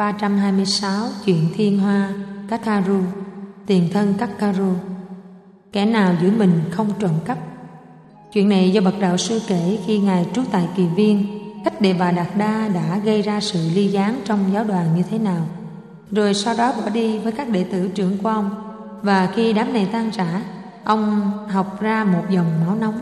326. Chuyện thiên hoa Katharu. Tiền thân Katharu. Kẻ nào giữ mình không trộm cắp. Chuyện này do bậc đạo sư kể khi ngài trú tại Kỳ Viên, cách Đề Bà Đạt Đa đã gây ra sự ly gián trong giáo đoàn như thế nào, rồi sau đó bỏ đi với các đệ tử trưởng của ông. Và khi đám này tan rã, ông học ra một dòng máu nóng.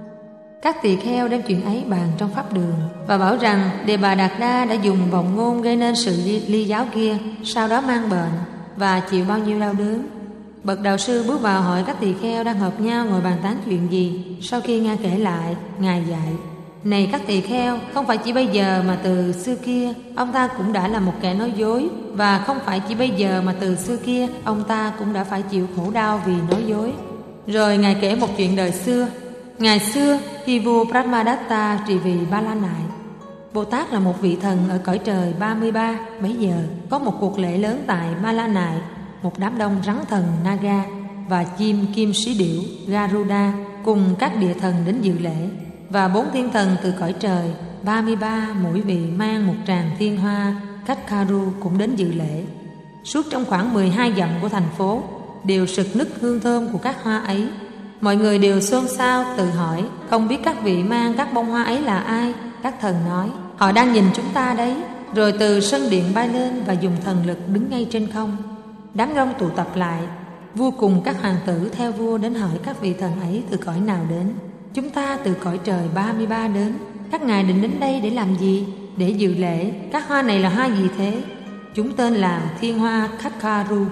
Các tỳ kheo đem chuyện ấy bàn trong pháp đường và bảo rằng Đề Bà Đạt Đa đã dùng vọng ngôn gây nên sự ly giáo kia, sau đó mang bệnh và chịu bao nhiêu đau đớn. Bậc đạo sư bước vào hỏi các tỳ kheo đang hợp nhau ngồi bàn tán chuyện gì. Sau khi nghe kể lại, ngài dạy: này các tỳ kheo, không phải chỉ bây giờ mà từ xưa kia ông ta cũng đã là một kẻ nói dối, và không phải chỉ bây giờ mà từ xưa kia ông ta cũng đã phải chịu khổ đau vì nói dối. Rồi ngài kể một chuyện đời xưa. Ngày xưa, khi vua Brahmadatta trị vì Ba La Nại, Bồ Tát là một vị thần ở cõi trời 33. Bấy giờ có một cuộc lễ lớn tại Ba La Nại. Một đám đông rắn thần Naga và chim kim sĩ điểu Garuda cùng các địa thần đến dự lễ, và 4 thiên thần từ cõi trời 33 mỗi vị mang một tràng thiên hoa Katharu cũng đến dự lễ. Suốt trong khoảng 12 dặm của thành phố đều sực nức hương thơm của các hoa ấy. Mọi người đều xôn xao tự hỏi không biết các vị mang các bông hoa ấy là ai. Các thần nói: họ đang nhìn chúng ta đấy. Rồi từ sân điện bay lên và dùng thần lực đứng ngay trên không. Đám đông tụ tập lại. Vua cùng các hoàng tử theo vua đến hỏi các vị thần ấy từ cõi nào đến. Chúng ta từ cõi trời 33 đến. Các ngài định đến đây để làm gì? Để dự lễ. Các hoa này là hoa gì thế? Chúng tên là thiên hoa Katharu.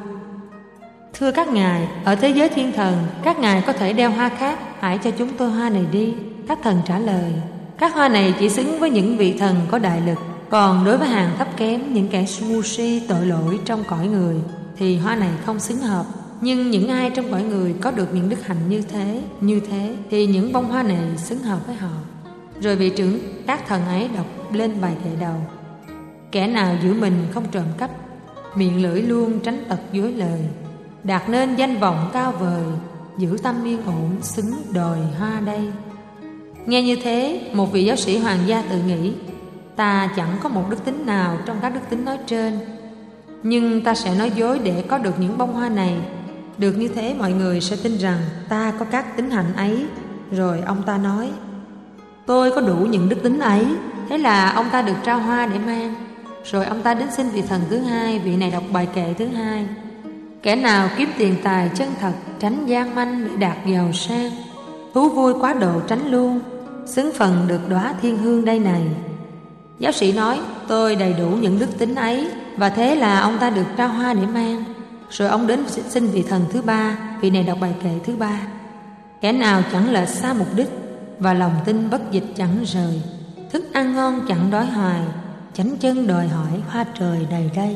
Thưa các ngài, ở thế giới thiên thần, các ngài có thể đeo hoa khác, hãy cho chúng tôi hoa này đi. Các thần trả lời: các hoa này chỉ xứng với những vị thần có đại lực, còn đối với hàng thấp kém, những kẻ ngu si tội lỗi trong cõi người thì hoa này không xứng hợp. Nhưng những ai trong cõi người có được những đức hạnh như thế thì những bông hoa này xứng hợp với họ. Rồi vị trưởng các thần ấy đọc lên bài kệ đầu: kẻ nào giữ mình không trộm cắp, miệng lưỡi luôn tránh tật dối lời, đạt nên danh vọng cao vời, giữ tâm yên ổn xứng đòi hoa đây. Nghe như thế, một vị giáo sĩ hoàng gia tự nghĩ: ta chẳng có một đức tính nào trong các đức tính nói trên, nhưng ta sẽ nói dối để có được những bông hoa này. Được như thế, mọi người sẽ tin rằng ta có các tính hạnh ấy. Rồi ông ta nói: tôi có đủ những đức tính ấy. Thế là ông ta được trao hoa để mang. Rồi ông ta đến xin vị thần thứ hai. Vị này đọc bài kệ thứ hai: kẻ nào kiếm tiền tài chân thật, tránh gian manh để đạt giàu sang, thú vui quá độ tránh luôn, xứng phần được đóa thiên hương đây này. Giáo sĩ nói: tôi đầy đủ những đức tính ấy. Và thế là ông ta được trao hoa để mang. Rồi ông đến xin vị thần thứ ba. Vị này đọc bài kệ thứ ba: kẻ nào chẳng lệch xa mục đích, và lòng tin bất dịch chẳng rời, thức ăn ngon chẳng đói hoài, chánh chân đòi hỏi hoa trời đầy đây.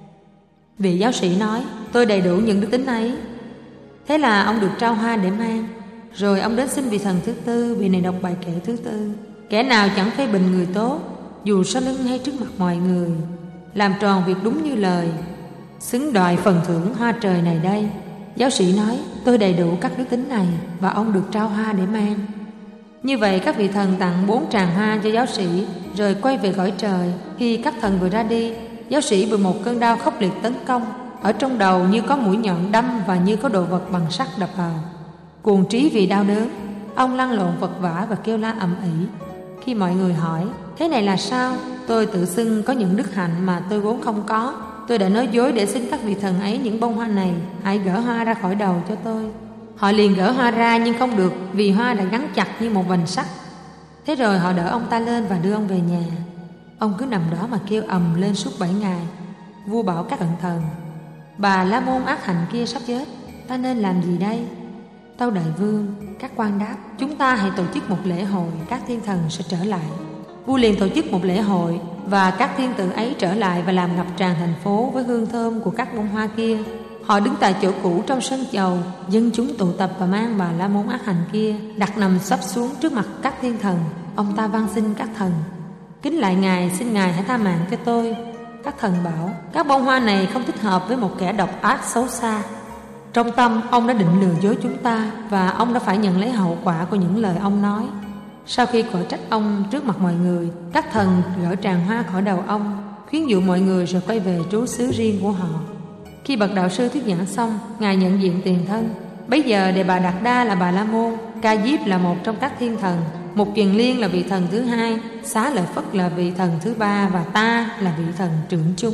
Vị giáo sĩ nói: tôi đầy đủ những đức tính ấy. Thế là ông được trao hoa để mang. Rồi ông đến xin vị thần thứ tư. Vị này đọc bài kệ thứ tư: kẻ nào chẳng phê bình người tốt, dù sau lưng hay trước mặt mọi người, làm tròn việc đúng như lời, xứng đòi phần thưởng hoa trời này đây. Giáo sĩ nói: tôi đầy đủ các đức tính này. Và ông được trao hoa để mang. Như vậy các vị thần tặng 4 tràng hoa cho giáo sĩ, rồi quay về cõi trời. Khi các thần vừa ra đi, giáo sĩ bị một cơn đau khốc liệt tấn công. Ở trong đầu như có mũi nhọn đâm, và như có đồ vật bằng sắt đập vào. Cuồng trí vì đau đớn, ông lăn lộn vật vã và kêu la ầm ĩ. Khi mọi người hỏi: thế này là sao? Tôi tự xưng có những đức hạnh mà tôi vốn không có. Tôi đã nói dối để xin các vị thần ấy những bông hoa này. Hãy gỡ hoa ra khỏi đầu cho tôi. Họ liền gỡ hoa ra, nhưng không được, vì hoa đã gắn chặt như một vành sắt. Thế rồi họ đỡ ông ta lên và đưa ông về nhà. Ông cứ nằm đó mà kêu ầm lên suốt 7 ngày. Vua bảo các cận thần: bà la môn ác hạnh kia sắp chết, ta nên làm gì đây? Tâu đại vương, các quan đáp: chúng ta hãy tổ chức một lễ hội, các thiên thần sẽ trở lại. Vua liền tổ chức một lễ hội, và các thiên tử ấy trở lại và làm ngập tràn thành phố với hương thơm của các bông hoa kia. Họ đứng tại chỗ cũ trong sân chầu, dân chúng tụ tập và mang bà la môn ác hành kia đặt nằm sấp xuống trước mặt các thiên thần. Ông ta van xin các thần: kính lại ngài, xin ngài hãy tha mạng cho tôi. Các thần bảo: các bông hoa này không thích hợp với một kẻ độc ác xấu xa. Trong tâm ông đã định lừa dối chúng ta, và ông đã phải nhận lấy hậu quả của những lời ông nói. Sau khi quở trách ông trước mặt mọi người, các thần gỡ tràng hoa khỏi đầu ông. khuyến dụ mọi người rồi quay về trú xứ riêng của họ. Khi bậc đạo sư thuyết giảng xong, Ngài nhận diện tiền thân. Bấy giờ Đề Bà Đạt Đa là Bà La Môn, Ca Diếp là một trong các thiên thần, Mục Kiền Liên là vị thần thứ hai, Xá Lợi Phất là vị thần thứ ba và ta là vị thần trưởng chúng.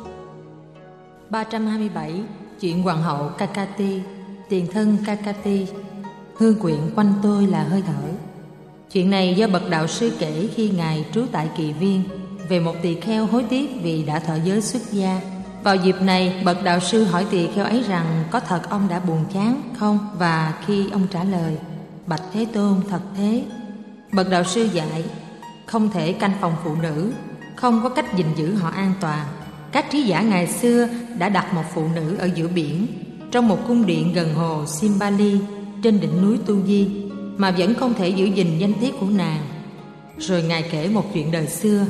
327. Chuyện Hoàng hậu Kakati. Tiền thân Kakati. Hương quyện quanh tôi là hơi thở. Chuyện này do bậc đạo sư kể khi Ngài trú tại Kỳ Viên về một tỳ kheo hối tiếc vì đã thọ giới xuất gia. Vào dịp này, bậc đạo sư hỏi tỳ kheo ấy rằng có thật ông đã buồn chán không? Và khi ông trả lời: Bạch Thế Tôn, thật thế. Bậc đạo sư dạy: không thể canh phòng phụ nữ, không có cách gìn giữ họ an toàn. Các trí giả ngày xưa đã đặt một phụ nữ ở giữa biển, trong một cung điện gần hồ Simbali trên đỉnh núi Tu Di, mà vẫn không thể giữ gìn danh tiết của nàng. Rồi Ngài kể một chuyện đời xưa.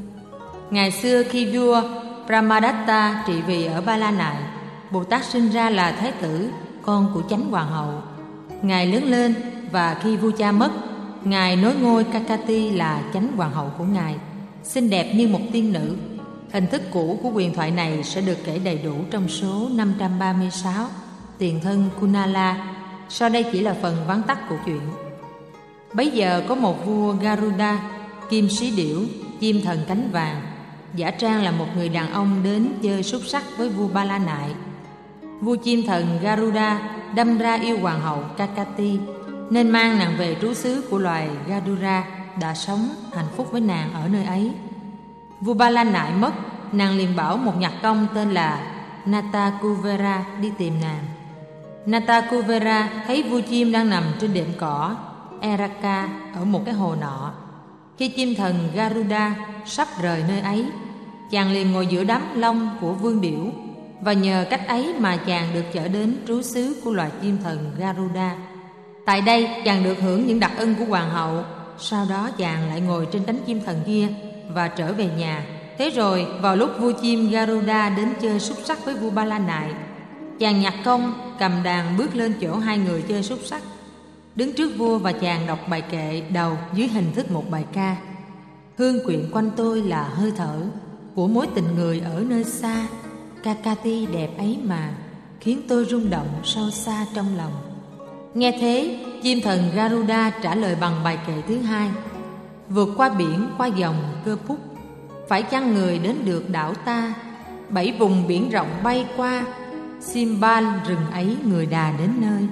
Ngày xưa khi vua Brahmadatta trị vì ở Ba La Nại, Bồ Tát sinh ra là Thái tử, con của Chánh Hoàng hậu. Ngài lớn lên và khi vua cha mất, Ngài nối ngôi Kakati là Chánh Hoàng hậu của Ngài, xinh đẹp như một tiên nữ. Hình thức cũ của huyền thoại này sẽ được kể đầy đủ trong số 536, tiền thân Kunala. Sau đây chỉ là phần vắn tắt của chuyện. Bấy giờ có một vua Garuda, kim sĩ điểu, chim thần cánh vàng, giả trang là một người đàn ông đến chơi xúc sắc với vua Ba La Nại. Vua chim thần Garuda đâm ra yêu hoàng hậu Kakati, nên mang nàng về trú xứ của loài Gadura, đã sống hạnh phúc với nàng ở nơi ấy. Vua Ba La Nại mất, nàng liền bảo một nhạc công tên là Natakuvera đi tìm nàng. Natakuvera thấy vua chim đang nằm trên đệm cỏ Eraka ở một cái hồ nọ. Khi chim thần Garuda sắp rời nơi ấy, chàng liền ngồi giữa đám lông của vương điểu, và nhờ cách ấy mà chàng được chở đến trú xứ của loài chim thần Garuda. Tại đây chàng được hưởng những đặc ân của hoàng hậu. Sau đó chàng lại ngồi trên cánh chim thần kia và trở về nhà. Thế rồi vào lúc vua chim Garuda đến chơi xúc sắc với vua Ba La Nại, chàng nhạc công cầm đàn bước lên chỗ hai người chơi xúc sắc, đứng trước vua và chàng đọc bài kệ đầu dưới hình thức một bài ca. Hương quyện quanh tôi là hơi thở của mối tình người ở nơi xa. Kakati đẹp ấy mà khiến tôi rung động sâu xa trong lòng. Nghe thế, chim thần Garuda trả lời bằng bài kệ thứ hai. Vượt qua biển, qua dòng Cơ Púc, phải chăng người đến được đảo ta? 7 vùng biển rộng bay qua, Simbal rừng ấy người đà đến nơi.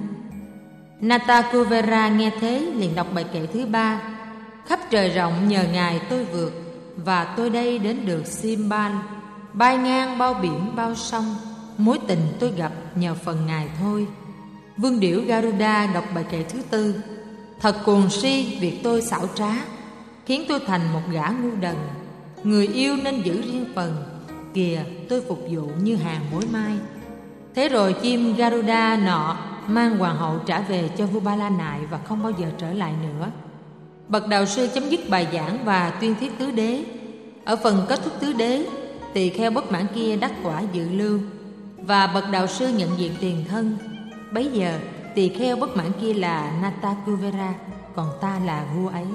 Natakuvera nghe thế liền đọc bài kệ thứ ba. Khắp trời rộng nhờ Ngài tôi vượt, và tôi đây đến được Simbal. Bay ngang bao biển bao sông, mối tình tôi gặp nhờ phần Ngài thôi. Vương điểu Garuda đọc bài kệ thứ tư. Thật cuồng si việc tôi xảo trá, khiến tôi thành một gã ngu đần. Người yêu nên giữ riêng phần, kìa tôi phục vụ như hàng mối mai. Thế rồi chim Garuda nọ mang hoàng hậu trả về cho vua Ba La Nại và không bao giờ trở lại nữa. Bậc đạo sư chấm dứt bài giảng và tuyên thuyết tứ đế. Ở phần kết thúc tứ đế, tỳ kheo bất mãn kia đắc quả dự lưu, và bậc đạo sư nhận diện tiền thân. Bấy giờ tỳ kheo bất mãn kia là Natakuvera, còn ta là vua ấy.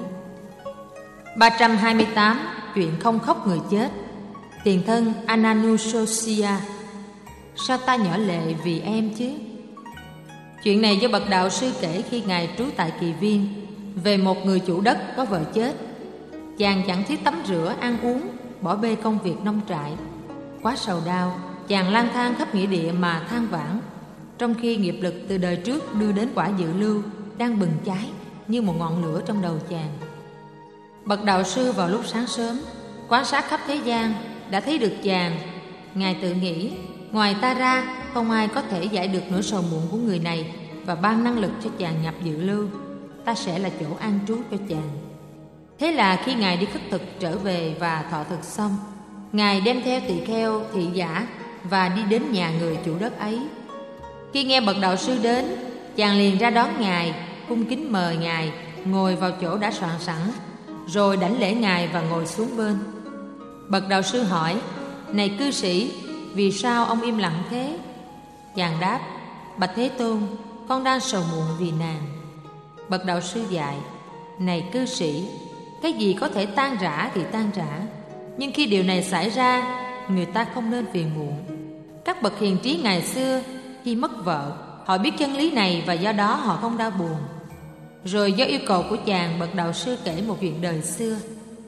328. Chuyện không khóc người chết. Tiền thân Ananusosia. Sao ta nhỏ lệ vì em chứ? Chuyện này do bậc đạo sư kể khi Ngài trú tại Kỳ Viên về một người chủ đất có vợ chết. Chàng chẳng thiết tắm rửa, ăn uống, bỏ bê công việc nông trại. Quá sầu đau, chàng lang thang khắp nghĩa địa mà than vãn, trong khi nghiệp lực từ đời trước đưa đến quả dự lưu đang bừng cháy như một ngọn lửa trong đầu chàng. Bậc đạo sư vào lúc sáng sớm quan sát khắp thế gian, đã thấy được chàng. Ngài tự nghĩ, ngoài ta ra không ai có thể giải được nỗi sầu muộn của người này và ban năng lực cho chàng nhập dự lưu. Ta sẽ là chỗ an trú cho chàng. Thế là khi Ngài đi khất thực trở về và thọ thực xong, Ngài đem theo tỳ kheo, thị giả và đi đến nhà người chủ đất ấy. Khi nghe bậc đạo sư đến, chàng liền ra đón Ngài, cung kính mời Ngài ngồi vào chỗ đã soạn sẵn, rồi đảnh lễ Ngài và ngồi xuống bên. Bậc đạo sư hỏi, này cư sĩ, vì sao ông im lặng thế? Chàng đáp, bạch Thế Tôn, con đang sầu muộn vì nàng. Bậc đạo sư dạy, này cư sĩ, cái gì có thể tan rã thì tan rã, Nhưng khi điều này xảy ra, người ta không nên phiền muộn. Các bậc hiền trí ngày xưa khi mất vợ, họ biết chân lý này và do đó họ không đau buồn. Rồi do yêu cầu của chàng, bậc đạo sư kể một chuyện đời xưa.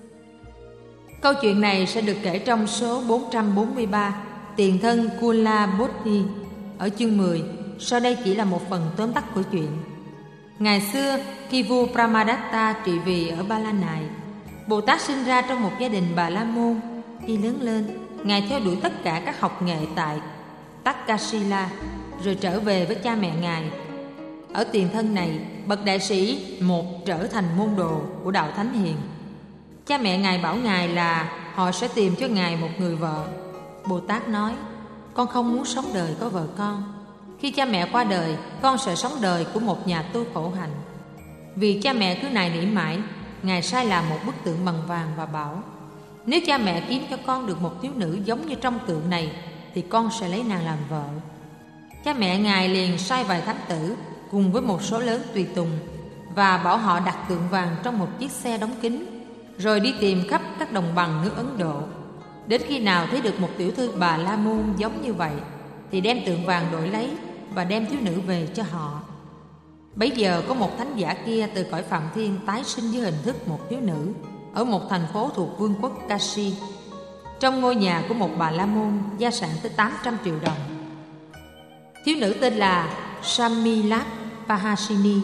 Câu chuyện này sẽ được kể trong số 443, Tiền thân Kulabodhi ở chương 10. Sau đây chỉ là một phần tóm tắt của chuyện. Ngày xưa, khi vua Brahmadatta trị vì ở Ba La Nại, Bồ Tát sinh ra trong một gia đình Bà La Môn. Khi lớn lên, Ngài theo đuổi tất cả các học nghệ tại Takshila, rồi trở về với cha mẹ Ngài. Ở tiền thân này, bậc đại sĩ một trở thành môn đồ của đạo Thánh Hiền. Cha mẹ Ngài bảo Ngài là họ sẽ tìm cho Ngài một người vợ. Bồ Tát nói, con không muốn sống đời có vợ con. Khi cha mẹ qua đời, con sẽ sống đời của một nhà tu khổ hạnh. Vì cha mẹ cứ nài nỉ mãi, Ngài sai làm một bức tượng bằng vàng và bảo, nếu cha mẹ kiếm cho con được một thiếu nữ giống như trong tượng này, thì con sẽ lấy nàng làm vợ. Cha mẹ Ngài liền sai vài thánh tử cùng với một số lớn tùy tùng và bảo họ đặt tượng vàng trong một chiếc xe đóng kín, rồi đi tìm khắp các đồng bằng nước Ấn Độ. Đến khi nào thấy được một tiểu thư Bà La Môn giống như vậy, thì đem tượng vàng đổi lấy và đem thiếu nữ về cho họ. Bấy giờ có một thánh giả kia từ cõi Phạm Thiên tái sinh dưới hình thức một thiếu nữ ở một thành phố thuộc vương quốc Kashi. Trong ngôi nhà của một Bà La Môn, gia sản tới 800 triệu đồng. Thiếu nữ tên là Samilap Pahasini.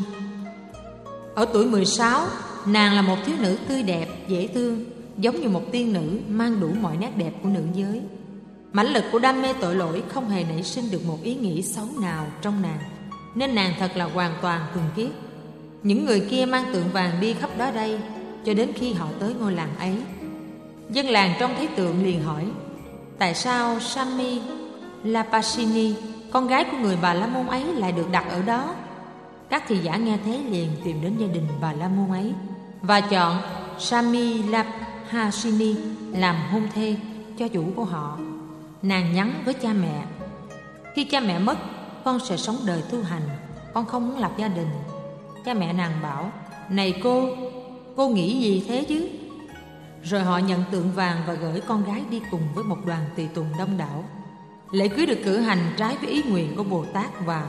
Ở tuổi 16, nàng là một thiếu nữ tươi đẹp, dễ thương, giống như một tiên nữ, mang đủ mọi nét đẹp của nữ giới. Mãnh lực của đam mê tội lỗi không hề nảy sinh được một ý nghĩ xấu nào trong nàng, nên nàng thật là hoàn toàn thuần khiết. Những người kia mang tượng vàng đi khắp đó đây, cho đến khi họ tới ngôi làng ấy. Dân làng trông thấy tượng liền hỏi, tại sao Sami Lapasini, con gái của người Bà La Môn ấy, lại được đặt ở đó? Các thị giả nghe thế liền tìm đến gia đình Bà La Môn ấy và chọn Sami Lapasini làm hôn thê cho chủ của họ. Nàng nhắn với cha mẹ, khi cha mẹ mất, con sẽ sống đời tu hành, con không muốn lập gia đình. Cha mẹ nàng bảo, này cô nghĩ gì thế chứ? Rồi họ nhận tượng vàng và gửi con gái đi cùng với một đoàn tùy tùng đông đảo. Lễ cưới được cử hành trái với ý nguyện của Bồ Tát và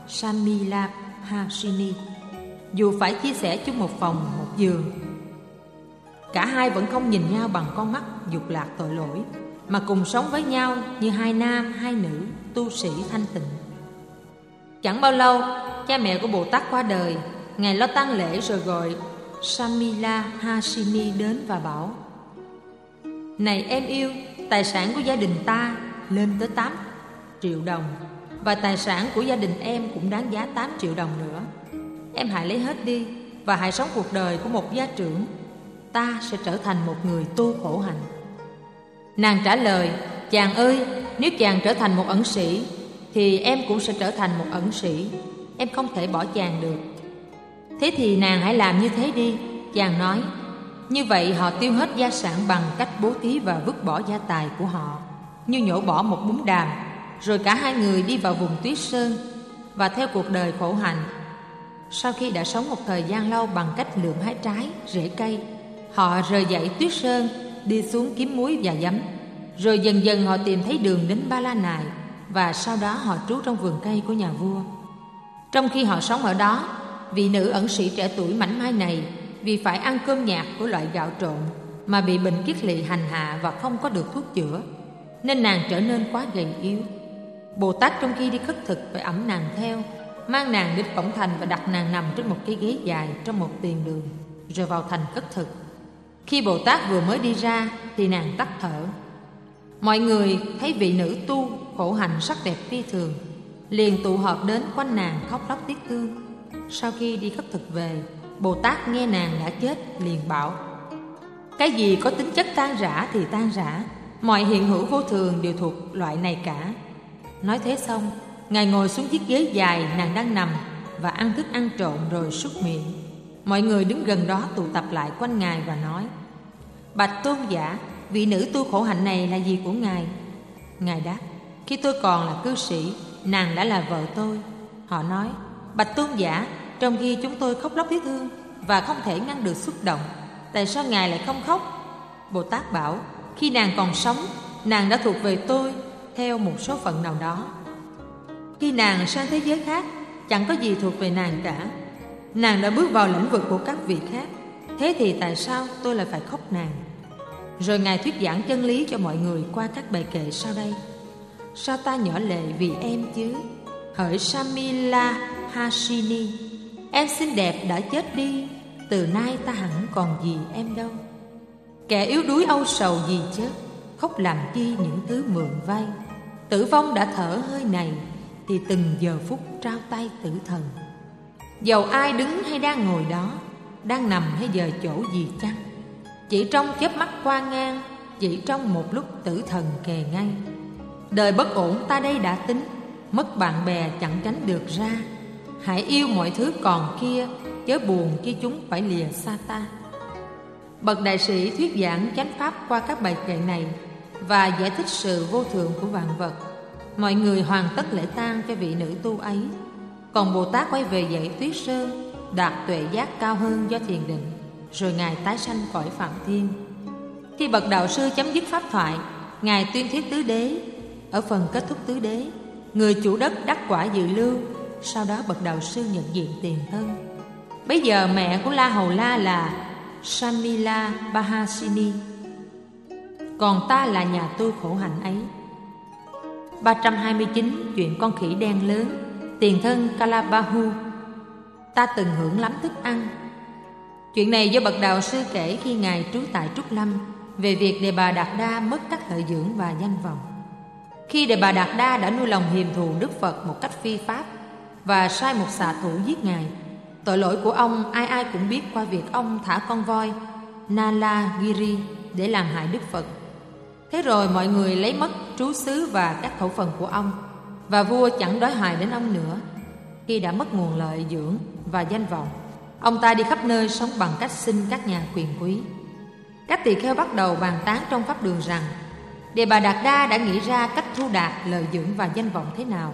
Samilapasini, dù phải chia sẻ chung một phòng, một giường. Cả hai vẫn không nhìn nhau bằng con mắt dục lạc tội lỗi, mà cùng sống với nhau như hai nam hai nữ tu sĩ thanh tịnh. Chẳng bao lâu, cha mẹ của Bồ Tát qua đời. Ngài lo tang lễ rồi gọi Samilapasini đến và bảo, này em yêu, tài sản của gia đình ta lên tới 8 triệu đồng, và tài sản của gia đình em cũng đáng giá 8 triệu đồng nữa. Em hãy lấy hết đi và hãy sống cuộc đời của một gia trưởng. Ta sẽ trở thành một người tu khổ hạnh. Nàng trả lời, chàng ơi, nếu chàng trở thành một ẩn sĩ, thì em cũng sẽ trở thành một ẩn sĩ. Em không thể bỏ chàng được. Thế thì nàng hãy làm như thế đi, chàng nói. Như vậy họ tiêu hết gia sản bằng cách bố thí và vứt bỏ gia tài của họ, như nhổ bỏ một bún đàm. Rồi cả hai người đi vào vùng tuyết sơn và theo cuộc đời khổ hạnh. Sau khi đã sống một thời gian lâu bằng cách lượm hái trái, rễ cây, họ rời dậy tuyết sơn, đi xuống kiếm muối và giấm. Rồi dần dần họ tìm thấy đường đến Ba La Nại, và sau đó họ trú trong vườn cây của nhà vua. Trong khi họ sống ở đó, vị nữ ẩn sĩ trẻ tuổi mảnh mai này vì phải ăn cơm nhạt của loại gạo trộn mà bị bệnh kiết lỵ hành hạ và không có được thuốc chữa, nên nàng trở nên quá gầy yếu. Bồ Tát trong khi đi khất thực phải ẵm nàng theo, mang nàng đến cổng thành và đặt nàng nằm trên một cái ghế dài trong một tiền đường, rồi vào thành khất thực. Khi Bồ Tát vừa mới đi ra thì nàng tắt thở. Mọi người thấy vị nữ tu khổ hạnh sắc đẹp phi thường, liền tụ họp đến quanh nàng khóc lóc tiếc thương. Sau khi đi khất thực về, Bồ Tát nghe nàng đã chết liền bảo, cái gì có tính chất tan rã thì tan rã, mọi hiện hữu vô thường đều thuộc loại này cả. Nói thế xong, Ngài ngồi xuống chiếc ghế dài nàng đang nằm và ăn thức ăn trộn rồi súc miệng. Mọi người đứng gần đó tụ tập lại quanh Ngài và nói, bạch tôn giả, vị nữ tu khổ hạnh này là gì của Ngài? Ngài đáp, khi tôi còn là cư sĩ, nàng đã là vợ tôi. Họ nói, bạch tôn giả, trong khi chúng tôi khóc lóc tiếc thương và không thể ngăn được xúc động, tại sao Ngài lại không khóc? Bồ Tát bảo, Khi nàng còn sống, nàng đã thuộc về tôi theo một số phận nào đó. Khi nàng sang thế giới khác, chẳng có gì thuộc về nàng cả. Nàng đã bước vào lĩnh vực của các vị khác. Thế thì tại sao tôi lại phải khóc nàng? Rồi Ngài thuyết giảng chân lý cho mọi người qua các bài kệ sau đây. Sao ta nhỏ lệ vì em chứ? Hỡi Samila Hasini, em xinh đẹp đã chết đi, từ nay ta hẳn còn gì em đâu. Kẻ yếu đuối âu sầu gì chết, khóc làm chi những thứ mượn vay. Tử vong đã thở hơi này, thì từng giờ phút trao tay tử thần. Dầu ai đứng hay đang ngồi đó, đang nằm hay dời chỗ gì chăng, chỉ trong chớp mắt qua ngang, chỉ trong một lúc tử thần kề ngay. Đời bất ổn ta đây đã tính, mất bạn bè chẳng tránh được ra. Hãy yêu mọi thứ còn kia, chớ buồn khi chúng phải lìa xa ta. Bậc đại sĩ thuyết giảng chánh pháp qua các bài kệ này và giải thích sự vô thường của vạn vật. Mọi người hoàn tất lễ tang cho vị nữ tu ấy. Còn Bồ Tát quay về dãy Tuyết Sơn, đạt tuệ giác cao hơn do thiền định, rồi Ngài tái sanh cõi Phạm Thiên. Khi bậc đạo sư chấm dứt pháp thoại, Ngài tuyên thuyết tứ đế. Ở phần kết thúc tứ đế, người chủ đất đắc quả dự lưu. Sau đó bậc đạo sư nhận diện tiền thân. Bây giờ mẹ của La Hầu La là Samila Bahasini, còn ta là nhà tu khổ hạnh ấy. 329. Chuyện con khỉ đen lớn. Tiền thân Kalabahu. Ta từng hưởng lắm thức ăn. Chuyện này do bậc đạo sư kể khi Ngài trú tại Trúc Lâm, về việc Đề Bà Đạt Đa mất các lợi dưỡng và danh vọng. Khi Đề Bà Đạt Đa đã nuôi lòng hiềm thù Đức Phật một cách phi pháp và sai một xạ thủ giết Ngài, tội lỗi của ông ai ai cũng biết qua việc ông thả con voi Nalagiri để làm hại Đức Phật. Thế rồi mọi người lấy mất trú xứ và các khẩu phần của ông, và vua chẳng đói hoài đến ông nữa. Khi đã mất nguồn lợi dưỡng và danh vọng, ông ta đi khắp nơi sống bằng cách xin các nhà quyền quý. Các tỳ kheo bắt đầu bàn tán trong pháp đường rằng Đề Bà Đạt Đa đã nghĩ ra cách thu đạt lợi dưỡng và danh vọng thế nào,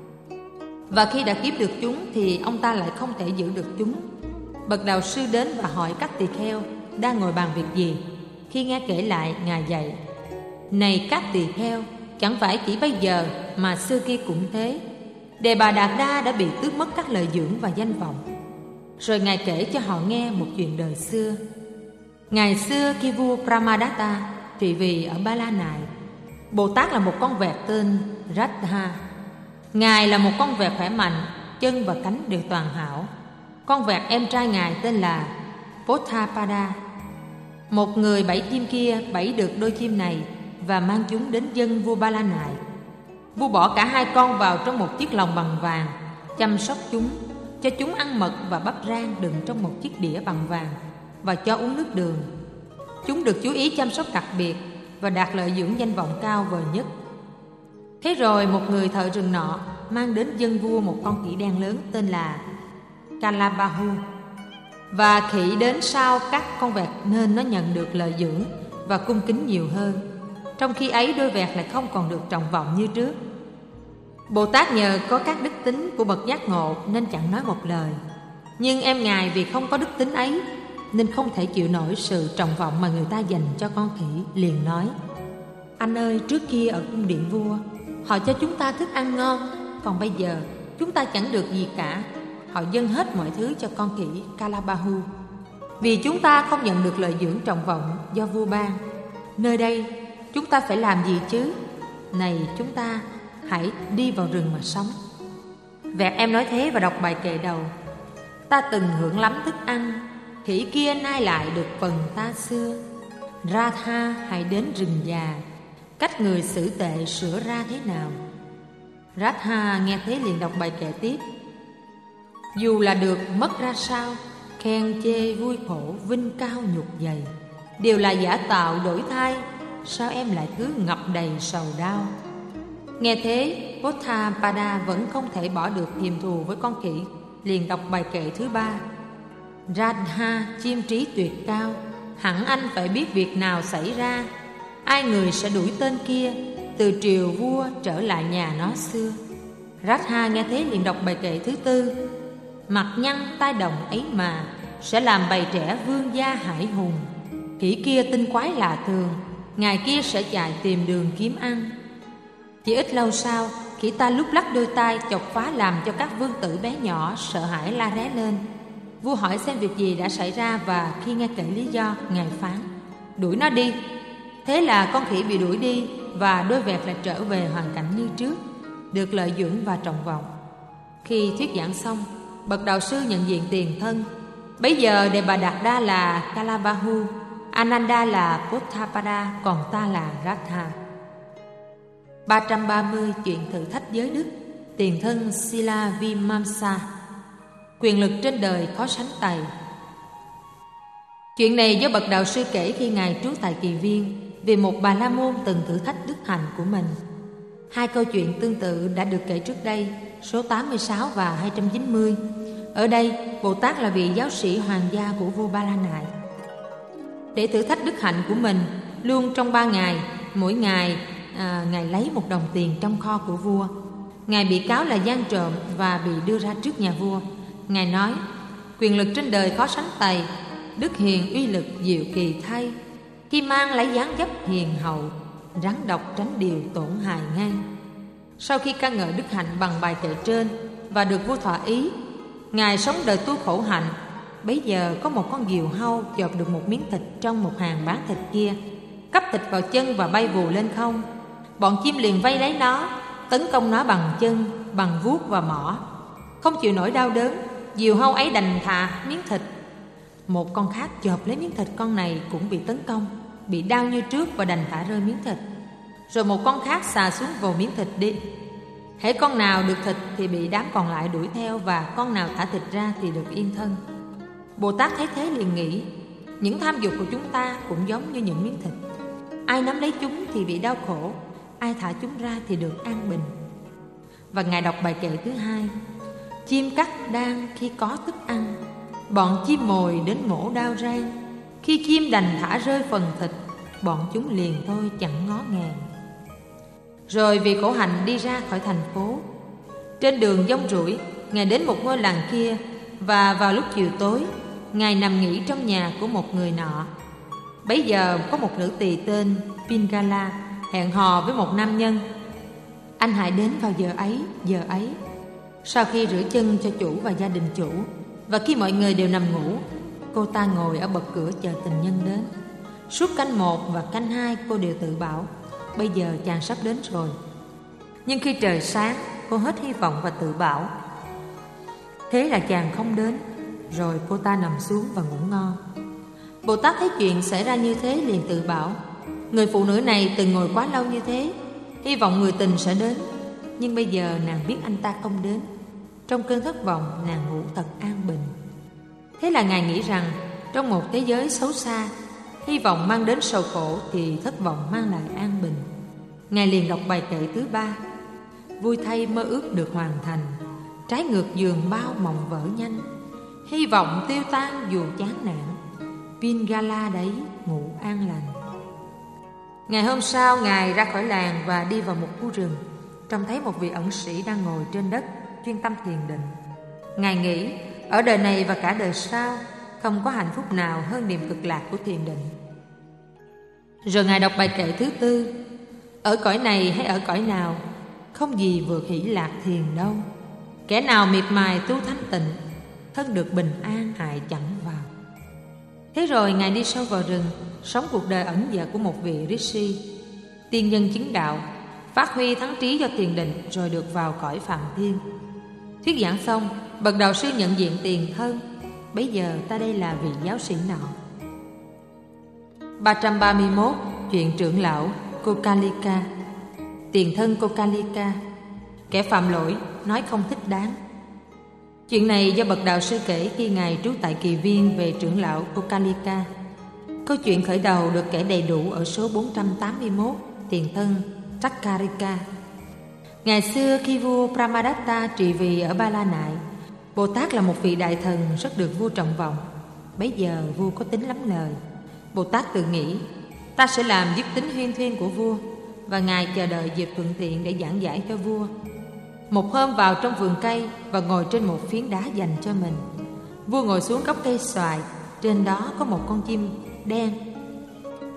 và khi đã kiếm được chúng thì ông ta lại không thể giữ được chúng. Bậc đạo sư đến và hỏi các tỳ kheo đang ngồi bàn việc gì. Khi nghe kể lại, Ngài dạy: Này các tỳ kheo, chẳng phải chỉ bây giờ mà xưa kia cũng thế. Đề Bà Đạt Đa đã bị tước mất các lợi dưỡng và danh vọng. Rồi Ngài kể cho họ nghe một chuyện đời xưa. Ngày xưa khi vua Pramadatta trị vì ở Ba La Nại, Bồ Tát là một con vẹt tên Radha. Ngài là một con vẹt khỏe mạnh, chân và cánh đều toàn hảo. Con vẹt em trai Ngài tên là Potthapada. Một người bẫy chim kia bẫy được đôi chim này và mang chúng đến dâng vua Ba La Nại. Vua bỏ cả hai con vào trong một chiếc lồng bằng vàng, chăm sóc chúng, cho chúng ăn mật và bắp rang đựng trong một chiếc đĩa bằng vàng, và cho uống nước đường. Chúng được chú ý chăm sóc đặc biệt và đạt lợi dưỡng danh vọng cao vời nhất. Thế rồi một người thợ rừng nọ mang đến dâng vua một con khỉ đen lớn tên là Kalabahu. Và khỉ đến sau các con vẹt nên nó nhận được lợi dưỡng và cung kính nhiều hơn. Trong khi ấy đôi vẹt lại không còn được trọng vọng như trước. Bồ Tát nhờ có các đức tính của bậc giác ngộ nên chẳng nói một lời. Nhưng em Ngài vì không có đức tính ấy nên không thể chịu nổi sự trọng vọng mà người ta dành cho con khỉ, liền nói: Anh ơi, trước kia ở cung điện vua, họ cho chúng ta thức ăn ngon, còn bây giờ chúng ta chẳng được gì cả. Họ dâng hết mọi thứ cho con khỉ Kalabahu, vì chúng ta không nhận được lợi dưỡng trọng vọng do vua ban. Nơi đây chúng ta phải làm gì chứ? Này chúng ta, hãy đi vào rừng mà sống. Vẹt em nói thế và đọc bài kệ đầu: Ta từng hưởng lắm thức ăn, khỉ kia nay lại được phần ta xưa. Radha hãy đến rừng già, cách người xử tệ sửa ra thế nào? Radha nghe thế liền đọc bài kệ tiếp: Dù là được mất ra sao, khen chê vui khổ vinh cao nhục dày, đều là giả tạo đổi thay, sao em lại cứ ngập đầy sầu đau? Nghe thế, Potthapada vẫn không thể bỏ được hiềm thù với con khỉ, liền đọc bài kệ thứ 3: Radha chiêm trí tuyệt cao, hẳn anh phải biết việc nào xảy ra. Ai người sẽ đuổi tên kia, từ triều vua trở lại nhà nó xưa. Radha nghe thế liền đọc bài kệ thứ 4: Mặt nhăn tai đồng ấy mà, sẽ làm bầy trẻ vương gia hải hùng. Khỉ kia tinh quái lạ thường, ngài kia sẽ chạy tìm đường kiếm ăn. Chỉ ít lâu sau, khỉ ta lúc lắc đôi tai chọc phá làm cho các vương tử bé nhỏ sợ hãi la ré lên. Vua hỏi xem việc gì đã xảy ra, và khi nghe kể lý do, ngài phán: đuổi nó đi. Thế là con khỉ bị đuổi đi, và đôi vẹt lại trở về hoàn cảnh như trước, được lợi dưỡng và trọng vọng. Khi thuyết giảng xong, bậc đạo sư nhận diện tiền thân. Bấy giờ Đề Bà Đạt Đa là Kalavahu, Ananda là Potthapada, còn ta là Ratha. 330. Chuyện thử thách giới đức. Tiền thân Sila Vimamsa. Quyền lực trên đời khó sánh tày. Chuyện này do bậc đạo sư kể khi ngài trú tại Kỳ Viên, về một Bà La Môn từng thử thách đức hạnh của mình. Hai câu chuyện tương tự đã được kể trước đây, số 86 và 290. Ở đây, Bồ Tát là vị giáo sĩ hoàng gia của vua Ba La Nại. Để thử thách đức hạnh của mình, luôn trong 3 ngày, mỗi ngày ngài lấy một đồng tiền trong kho của vua. Ngài bị cáo là gian trộm và bị đưa ra trước nhà vua. Ngài nói: quyền lực trên đời khó sánh tày, đức hiền uy lực diệu kỳ thay. Khi mang lấy dáng dấp hiền hậu, rắn độc tránh điều tổn hại ngay. Sau khi ca ngợi đức hạnh bằng bài kệ trên và được vua thỏa ý, ngài sống đời tu khổ hạnh. Bấy giờ có một con diều hâu chộp được một miếng thịt trong một hàng bán thịt kia, cắp thịt vào chân và bay vù lên không. Bọn chim liền vây lấy nó, tấn công nó bằng chân, bằng vuốt và mỏ. Không chịu nổi đau đớn, diều hâu ấy đành thà miếng thịt. Một con khác chộp lấy miếng thịt con này cũng bị tấn công, bị đau như trước và đành thả rơi miếng thịt. Rồi một con khác xà xuống vồ miếng thịt đi. Hễ con nào được thịt thì bị đám còn lại đuổi theo, và con nào thả thịt ra thì được yên thân. Bồ Tát thấy thế liền nghĩ: những tham dục của chúng ta cũng giống như những miếng thịt. Ai nắm lấy chúng thì bị đau khổ, ai thả chúng ra thì được an bình. Và ngài đọc bài kệ thứ hai: chim cắt đang khi có thức ăn, bọn chim mồi đến mổ đao rang. Khi chim đành thả rơi phần thịt, bọn chúng liền thôi chẳng ngó ngàng. Rồi vì khổ hạnh đi ra khỏi thành phố. Trên đường dông rủi, ngài đến một ngôi làng kia, và vào lúc chiều tối, ngài nằm nghỉ trong nhà của một người nọ. Bấy giờ có một nữ tỳ tên Pingala hẹn hò với một nam nhân. Anh hãy đến vào giờ ấy. Sau khi rửa chân cho chủ và gia đình chủ, và khi mọi người đều nằm ngủ, cô ta ngồi ở bậc cửa chờ tình nhân đến. Suốt canh 1 và canh 2 cô đều tự bảo: bây giờ chàng sắp đến rồi. Nhưng khi trời sáng, cô hết hy vọng và tự bảo: thế là chàng không đến. Rồi cô ta nằm xuống và ngủ ngon. Bồ Tát thấy chuyện xảy ra như thế liền tự bảo: người phụ nữ này từng ngồi quá lâu như thế, hy vọng người tình sẽ đến. Nhưng bây giờ nàng biết anh ta không đến. Trong cơn thất vọng, nàng ngủ thật an bình. Thế là ngài nghĩ rằng trong một thế giới xấu xa, hy vọng mang đến sầu khổ thì thất vọng mang lại an bình. Ngài liền đọc bài kệ thứ 3: vui thay mơ ước được hoàn thành, trái ngược giường bao mộng vỡ nhanh. Hy vọng tiêu tan dù chán nản, Pingala đấy ngủ an lành. Ngày hôm sau, ngài ra khỏi làng và đi vào một khu rừng. Trông thấy một vị ẩn sĩ đang ngồi trên đất chuyên tâm thiền định. Ngài nghĩ ở đời này và cả đời sau, không có hạnh phúc nào hơn niềm cực lạc của thiền định. Rồi ngài đọc bài kệ thứ 4: ở cõi này hay ở cõi nào, không gì vượt hỷ lạc thiền đâu. Kẻ nào miệt mài tu thanh tịnh, thân được bình an hại chẳng vào. Thế rồi ngài đi sâu vào rừng, sống cuộc đời ẩn dật của một vị Rishi, tiên nhân chứng đạo, phát huy thắng trí do thiền định, rồi được vào cõi Phạm Thiên. Thuyết giảng xong, bậc đạo sư nhận diện tiền thân. Bấy giờ ta đây là vị giáo sĩ nọ. 331. Chuyện trưởng lão Kokalika. Tiền thân Kokalika, kẻ phạm lỗi, nói không thích đáng. Chuyện này do bậc đạo sư kể khi ngài trú tại Kỳ Viên về trưởng lão Kokalika. Câu chuyện khởi đầu được kể đầy đủ ở số 481, tiền thân Chakarika. Ngày xưa khi vua Pramadatta trị vì ở Ba La Nại, Bồ Tát là một vị đại thần rất được vua trọng vọng. Bấy giờ vua có tính lắm lời. Bồ Tát tự nghĩ: ta sẽ làm dứt tính huyên thuyên của vua. Và ngài chờ đợi dịp thuận tiện để giảng giải cho vua. Một hôm vào trong vườn cây và ngồi trên một phiến đá dành cho mình. Vua ngồi xuống gốc cây xoài, trên đó có một con chim đen.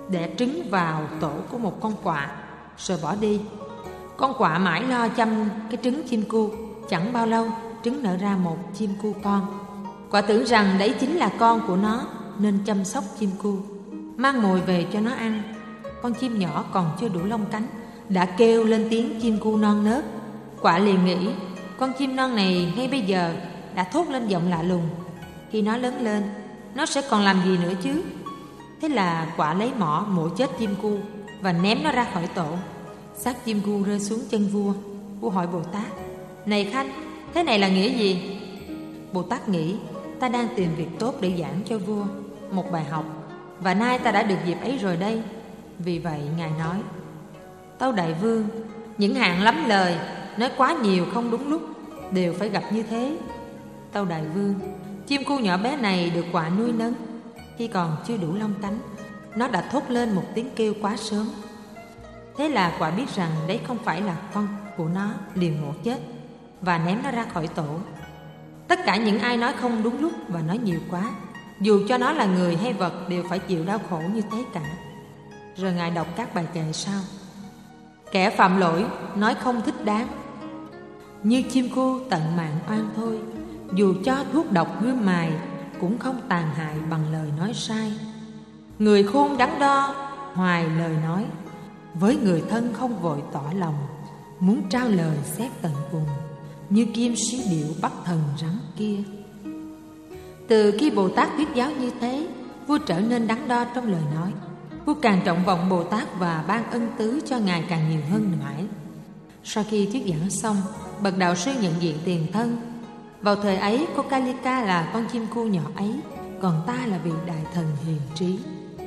đẻ trứng vào tổ của một con quạ rồi bỏ đi. Con quạ mãi lo chăm cái trứng chim cu. Chẳng bao lâu trứng nở ra một chim cu con. Quạ tưởng rằng đấy chính là con của nó nên chăm sóc chim cu, mang mồi về cho nó ăn. Con chim nhỏ còn chưa đủ lông cánh đã kêu lên tiếng chim cu non nớt. Quạ liền nghĩ con chim non này ngay bây giờ đã thốt lên giọng lạ lùng. Khi nó lớn lên, nó sẽ còn làm gì nữa chứ? Thế là quạ lấy mỏ mổ chết chim cu và ném nó ra khỏi tổ. Xác chim cu rơi xuống chân vua. Vua hỏi Bồ Tát: Này Khanh, thế này là nghĩa gì? Bồ Tát nghĩ: Ta đang tìm việc tốt để giảng cho vua một bài học, và nay ta đã được dịp ấy rồi đây. Vì vậy Ngài nói: Tâu Đại Vương, những hạng lắm lời, nói quá nhiều không đúng lúc, đều phải gặp như thế. Tâu Đại Vương, chim cu nhỏ bé này được quạ nuôi nấng. Khi còn chưa đủ lông cánh, nó đã thốt lên một tiếng kêu quá sớm. Thế là quạ biết rằng đấy không phải là con của nó, liền mổ chết và ném nó ra khỏi tổ. Tất cả những ai nói không đúng lúc và nói nhiều quá, dù cho nó là người hay vật, đều phải chịu đau khổ như thế cả. Rồi Ngài đọc các bài kệ sau: Kẻ phạm lỗi nói không thích đáng, như chim cu tận mạng oan thôi. Dù cho thuốc độc gươm mài, cũng không tàn hại bằng lời nói sai. Người khôn đắn đo hoài lời nói, với người thân không vội tỏ lòng. Muốn trao lời xét tận cùng, như kim xí điệu bắt thần rắn kia. Từ khi Bồ Tát thuyết giáo như thế, vua trở nên đắn đo trong lời nói. Vua càng trọng vọng Bồ Tát và ban ân tứ cho Ngài càng nhiều hơn mãi. Sau khi thuyết giảng xong, bậc đạo sư nhận diện tiền thân. Vào thời ấy, cô Kalika là con chim cu nhỏ ấy, còn ta là vị đại thần hiền trí.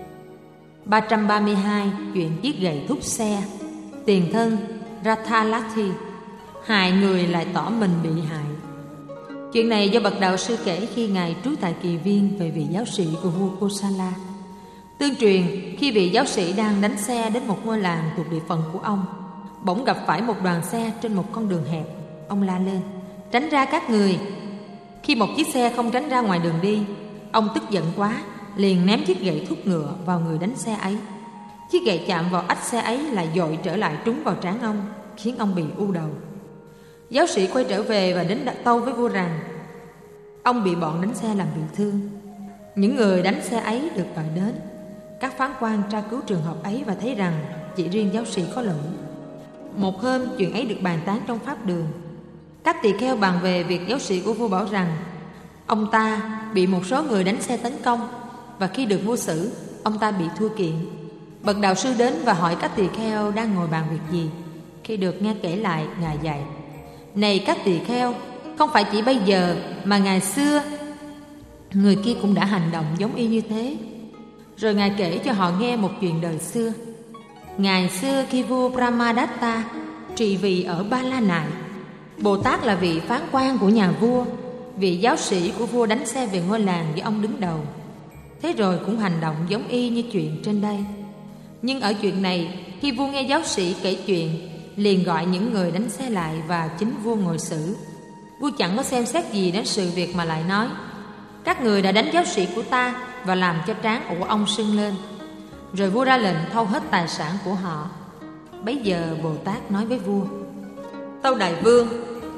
332. Chuyện chiếc gậy thúc xe. Tiền thân Rathalati, hại người lại tỏ mình bị hại. Chuyện này do bậc đạo sư kể khi Ngài trú tại Kỳ Viên về vị giáo sĩ của vua Kosala. Tương truyền, khi vị giáo sĩ đang đánh xe đến một ngôi làng thuộc địa phận của ông, bỗng gặp phải một đoàn xe trên một con đường hẹp. Ông la lên: Tránh ra các người! Khi một chiếc xe không tránh ra ngoài đường đi, ông tức giận quá, liền ném chiếc gậy thúc ngựa vào người đánh xe ấy. Chiếc gậy chạm vào ách xe ấy lại dội trở lại trúng vào trán ông, khiến ông bị u đầu. Giáo sĩ quay trở về và đến tâu với vua rằng ông bị bọn đánh xe làm bị thương. Những người đánh xe ấy được gọi đến. Các phán quan tra cứu trường hợp ấy và thấy rằng chỉ riêng giáo sĩ có lỗi. Một hôm, chuyện ấy được bàn tán trong pháp đường. Các tỳ kheo bàn về việc giáo sĩ của vua bảo rằng ông ta bị một số người đánh xe tấn công, và khi được vua xử, ông ta bị thua kiện. Bậc đạo sư đến và hỏi các tỳ kheo đang ngồi bàn việc gì. Khi được nghe kể lại, Ngài dạy: Này các tỳ kheo, không phải chỉ bây giờ mà ngày xưa người kia cũng đã hành động giống y như thế. Rồi Ngài kể cho họ nghe một chuyện đời xưa. Ngày xưa khi vua Brahmadatta trị vì ở Ba La Nại, Bồ Tát là vị phán quan của nhà vua. Vị giáo sĩ của vua đánh xe về ngôi làng do ông đứng đầu. Thế rồi cũng hành động giống y như chuyện trên đây. Nhưng ở chuyện này, khi vua nghe giáo sĩ kể chuyện, liền gọi những người đánh xe lại và chính vua ngồi xử. Vua chẳng có xem xét gì đến sự việc mà lại nói: Các người đã đánh giáo sĩ của ta và làm cho trán của ông sưng lên. Rồi vua ra lệnh thâu hết tài sản của họ. Bấy giờ Bồ Tát nói với vua: Tâu Đại Vương,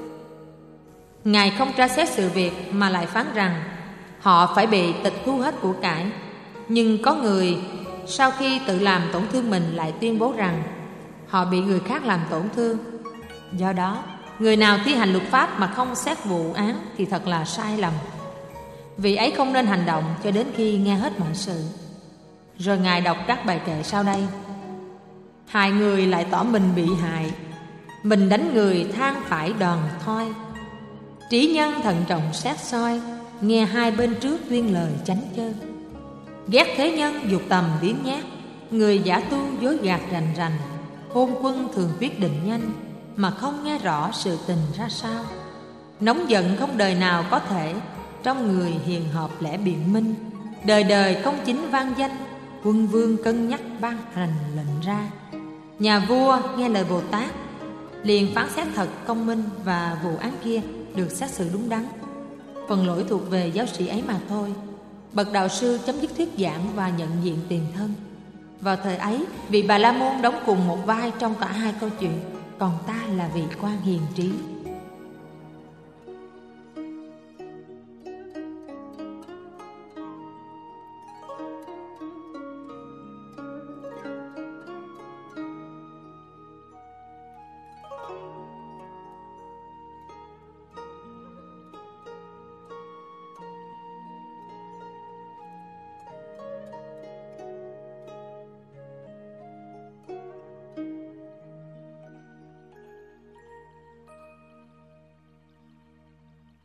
Ngài không tra xét sự việc mà lại phán rằng họ phải bị tịch thu hết của cải. Nhưng có người sau khi tự làm tổn thương mình lại tuyên bố rằng họ bị người khác làm tổn thương. Do đó, người nào thi hành luật pháp mà không xét vụ án thì thật là sai lầm. Vị ấy không nên hành động cho đến khi nghe hết mọi sự. Rồi Ngài đọc các bài kệ sau đây: Hại người lại tỏ mình bị hại, mình đánh người than phải đòn thoi. Trí nhân thận trọng xét soi, nghe hai bên trước tuyên lời chánh chơn. Ghét thế nhân dục tầm biếng nhác, người giả tu dối gạt rành rành. Hôn quân thường quyết định nhanh, mà không nghe rõ sự tình ra sao. Nóng giận không đời nào có thể, trong người hiền hợp lẽ biện minh. Đời đời công chính vang danh, quân vương cân nhắc ban hành lệnh ra. Nhà vua nghe lời Bồ Tát, liền phán xét thật công minh, và vụ án kia được xét xử đúng đắn. Phần lỗi thuộc về giáo sĩ ấy mà thôi. Bậc đạo sư chấm dứt thuyết giảng và nhận diện tiền thân. Vào thời ấy, vị Bà La Môn đóng cùng một vai trong cả hai câu chuyện, còn ta là vị quan hiền trí.